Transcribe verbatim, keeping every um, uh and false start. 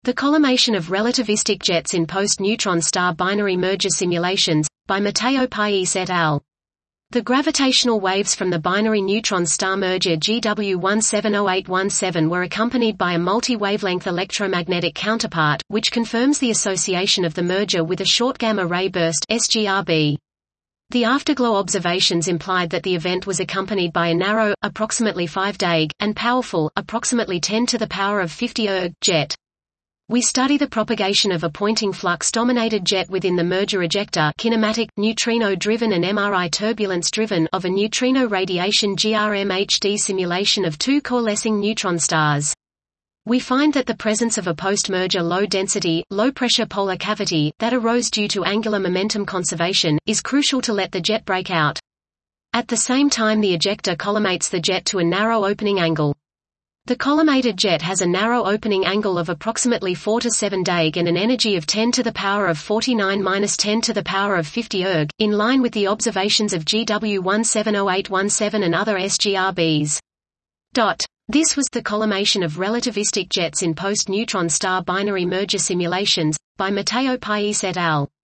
The collimation of relativistic jets in post-neutron star binary merger simulations, by Matteo Pais et al. The gravitational waves from the binary neutron star merger G W one seven zero eight one seven were accompanied by a multi-wavelength electromagnetic counterpart, which confirms the association of the merger with a short gamma-ray burst S G R B. The afterglow observations implied that the event was accompanied by a narrow, approximately five Deg, and powerful, approximately ten to the power of fifty erg, jet. We study the propagation of a Poynting flux-dominated jet within the merger ejector kinematic, neutrino-driven and M R I turbulence-driven of a neutrino radiation G R M H D simulation of two coalescing neutron stars. We find that the presence of a post-merger low-density, low-pressure polar cavity, that arose due to angular momentum conservation, is crucial to let the jet break out. At the same time, the ejector collimates the jet to a narrow opening angle. The collimated jet has a narrow opening angle of approximately four to seven Deg and an energy of ten to the power of forty-nine minus ten to the power of fifty erg, in line with the observations of G W one seven zero eight one seven and other S G R Bs. Dot. This was the collimation of relativistic jets in post-neutron star binary merger simulations, by Matteo Pais et al.